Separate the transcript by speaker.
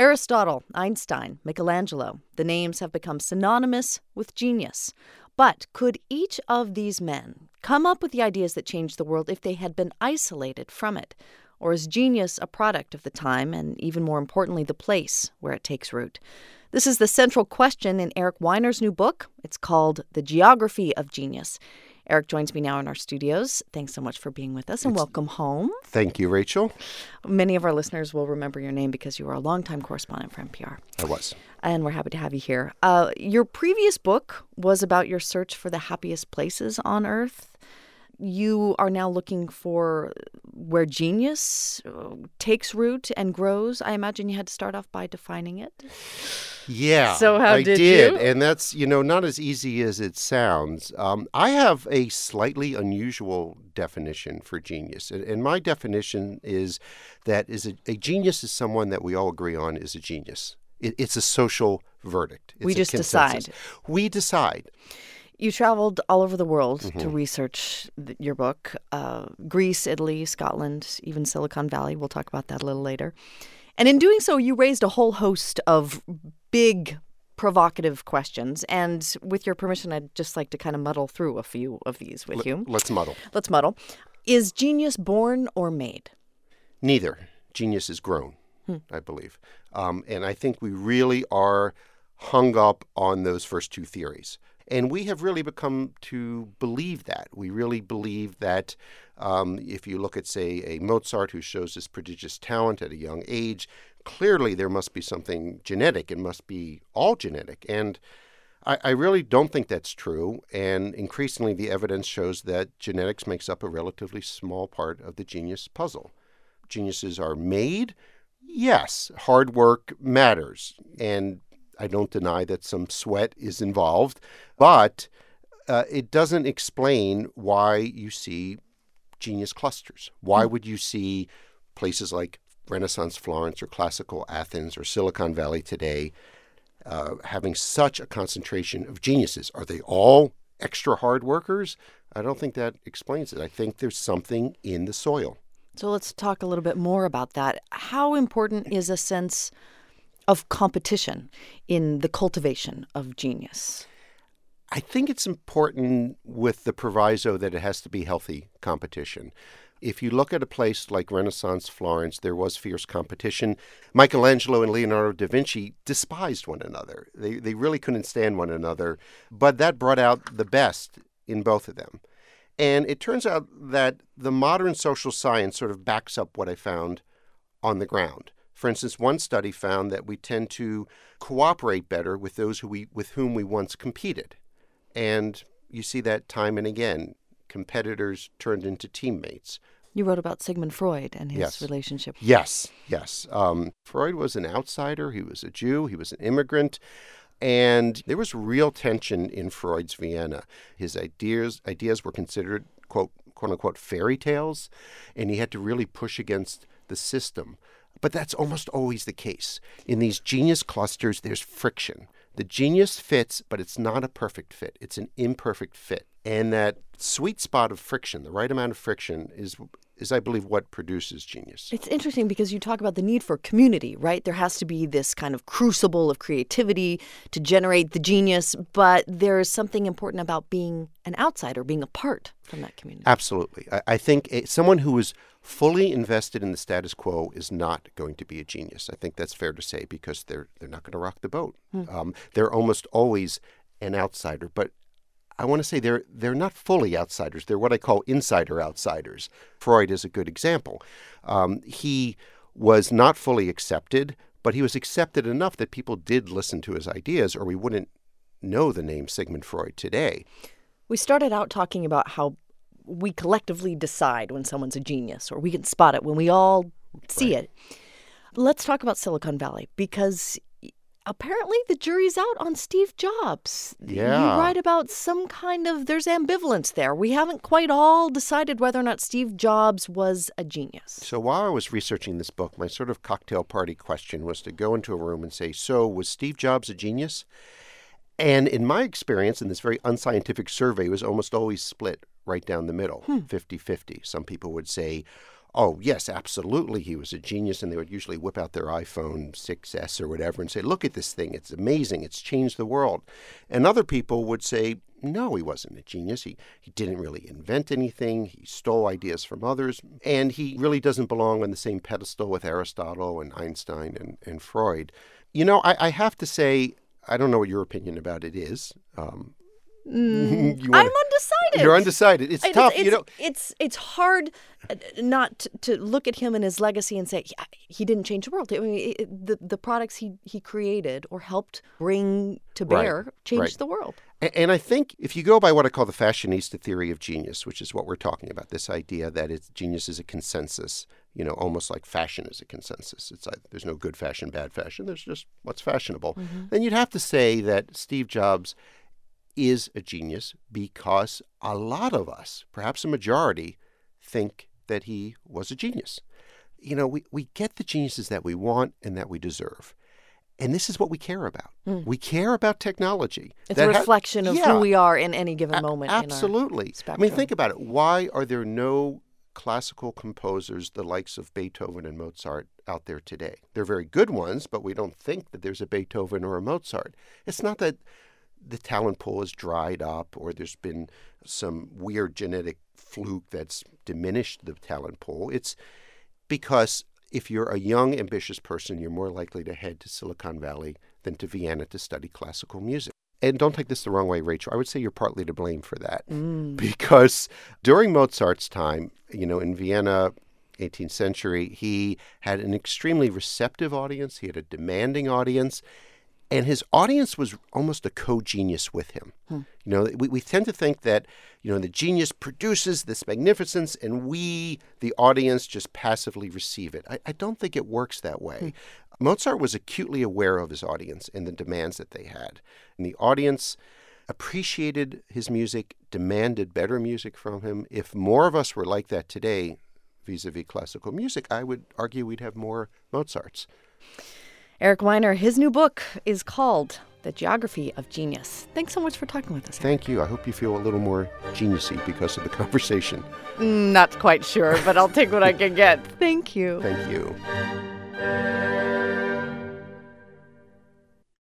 Speaker 1: Aristotle, Einstein, Michelangelo, the names have become synonymous with genius. But could each of these men come up with the ideas that changed the world if they had been isolated from it? Or is genius a product of the time and, even more importantly, the place where it takes root? This is the central question in Eric Weiner's new book. It's called The Geography of Genius. Eric joins me now in our studios. Thanks so much for being with us, and welcome home.
Speaker 2: Thank you, Rachel.
Speaker 1: Many of our listeners will remember your name because you were a longtime correspondent for NPR.
Speaker 2: I was.
Speaker 1: And we're happy to have you here. Your previous book was about your search for the happiest places on Earth. You are now looking for where genius takes root and grows. I imagine you had to start off by defining it.
Speaker 2: Yeah,
Speaker 1: so how
Speaker 2: I
Speaker 1: did
Speaker 2: you?
Speaker 1: And
Speaker 2: that's, not as easy as it sounds. I have a slightly unusual definition for genius. And my definition is that a genius is someone that we all agree on is a genius. It's a social verdict. It's
Speaker 1: we just
Speaker 2: consensus.
Speaker 1: decide.
Speaker 2: We decide.
Speaker 1: You traveled all over the world to research your book. Greece, Italy, Scotland, even Silicon Valley. We'll talk about that a little later. And in doing so, you raised a whole host of big, provocative questions. And with your permission, I'd just like to kind of muddle through a few of these with you.
Speaker 2: Let's muddle.
Speaker 1: Let's muddle. Is genius born or made?
Speaker 2: Neither. Genius is grown, I believe. And I think we really are hung up on those first two theories. And we have really become to believe that. We really believe that if you look at, say, a Mozart who shows this prodigious talent at a young age, clearly there must be something genetic. It must be all genetic. And I really don't think that's true. And increasingly, the evidence shows that genetics makes up a relatively small part of the genius puzzle. Geniuses are made. Yes, hard work matters. And I don't deny that some sweat is involved, but it doesn't explain why you see genius clusters. Why would you see places like Renaissance Florence or classical Athens or Silicon Valley today having such a concentration of geniuses? Are they all extra hard workers? I don't think that explains it. I think there's something in the soil.
Speaker 1: So let's talk a little bit more about that. How important is a sense of competition in the cultivation of genius?
Speaker 2: I think it's important with the proviso that it has to be healthy competition. If you look at a place like Renaissance Florence, there was fierce competition. Michelangelo and Leonardo da Vinci despised one another. They really couldn't stand one another, but that brought out the best in both of them. And it turns out that the modern social science sort of backs up what I found on the ground. For instance, one study found that we tend to cooperate better with those with whom we once competed. And you see that time and again. Competitors turned into teammates.
Speaker 1: You wrote about Sigmund Freud and his relationship.
Speaker 2: Yes. Freud was an outsider. He was a Jew. He was an immigrant. And there was real tension in Freud's Vienna. His ideas were considered, quote unquote, fairy tales. And he had to really push against the system. But that's almost always the case. In these genius clusters, there's friction. The genius fits, but it's not a perfect fit. It's an imperfect fit. And that sweet spot of friction, the right amount of friction, is I believe, what produces genius.
Speaker 1: It's interesting because you talk about the need for community, right? There has to be this kind of crucible of creativity to generate the genius, but there's something important about being an outsider, being apart from that community.
Speaker 2: Absolutely. I think someone who is fully invested in the status quo is not going to be a genius. I think that's fair to say because they're not going to rock the boat. They're almost always an outsider, but I want to say they're not fully outsiders. They're what I call insider outsiders. Freud is a good example. He was not fully accepted, but he was accepted enough that people did listen to his ideas, or we wouldn't know the name Sigmund Freud today.
Speaker 1: We started out talking about how we collectively decide when someone's a genius, or we can spot it when we all see it. Let's talk about Silicon Valley, because apparently the jury's out on Steve Jobs.
Speaker 2: Yeah.
Speaker 1: You write about some kind of, there's ambivalence there. We haven't quite all decided whether or not Steve Jobs was a genius.
Speaker 2: So while I was researching this book, my sort of cocktail party question was to go into a room and say, so was Steve Jobs a genius? And in my experience, in this very unscientific survey, it was almost always split right down the middle, 50-50. Some people would say, oh, yes, absolutely, he was a genius, and they would usually whip out their iPhone 6S or whatever and say, look at this thing, it's amazing, it's changed the world. And other people would say, no, he wasn't a genius. He didn't really invent anything. He stole ideas from others, and he really doesn't belong on the same pedestal with Aristotle and Einstein and Freud. You know, I have to say, I don't know what your opinion about it is.
Speaker 1: I'm undecided.
Speaker 2: You're undecided. It's tough.
Speaker 1: It's hard not to look at him and his legacy and say, yeah, he didn't change the world. I mean, the products he created or helped bring to bear changed the world.
Speaker 2: And I think if you go by what I call the fashionista theory of genius, which is what we're talking about, this idea that genius is a consensus, you know, almost like fashion is a consensus. It's like there's no good fashion, bad fashion. There's just what's fashionable. Mm-hmm. Then you'd have to say that Steve Jobs is a genius because a lot of us, perhaps a majority, think that he was a genius. You know, we get the geniuses that we want and that we deserve. And this is what we care about. We care about technology.
Speaker 1: It's a reflection of who we are in any given moment.
Speaker 2: Absolutely.
Speaker 1: In our spectrum.
Speaker 2: I mean, think about it. Why are there no classical composers the likes of Beethoven and Mozart out there today? They're very good ones, but we don't think that there's a Beethoven or a Mozart. It's not that the talent pool has dried up or there's been some weird genetic fluke that's diminished the talent pool. It's because if you're a young, ambitious person, you're more likely to head to Silicon Valley than to Vienna to study classical music. And don't take this the wrong way, Rachel. I would say you're partly to blame for that. Because during Mozart's time, you know, in Vienna, 18th century, he had an extremely receptive audience. He had a demanding audience. And his audience was almost a co-genius with him. You know, we tend to think that, you know, the genius produces this magnificence and we, the audience, just passively receive it. I don't think it works that way. Mozart was acutely aware of his audience and the demands that they had. And the audience appreciated his music, demanded better music from him. If more of us were like that today, vis-a-vis classical music, I would argue we'd have more Mozarts.
Speaker 1: Eric Weiner, his new book is called The Geography of Genius. Thanks so much for talking with us, Eric.
Speaker 2: Thank you. I hope you feel a little more geniusy because of the conversation.
Speaker 1: Not quite sure, but I'll take what I can get. Thank you.
Speaker 2: Thank you.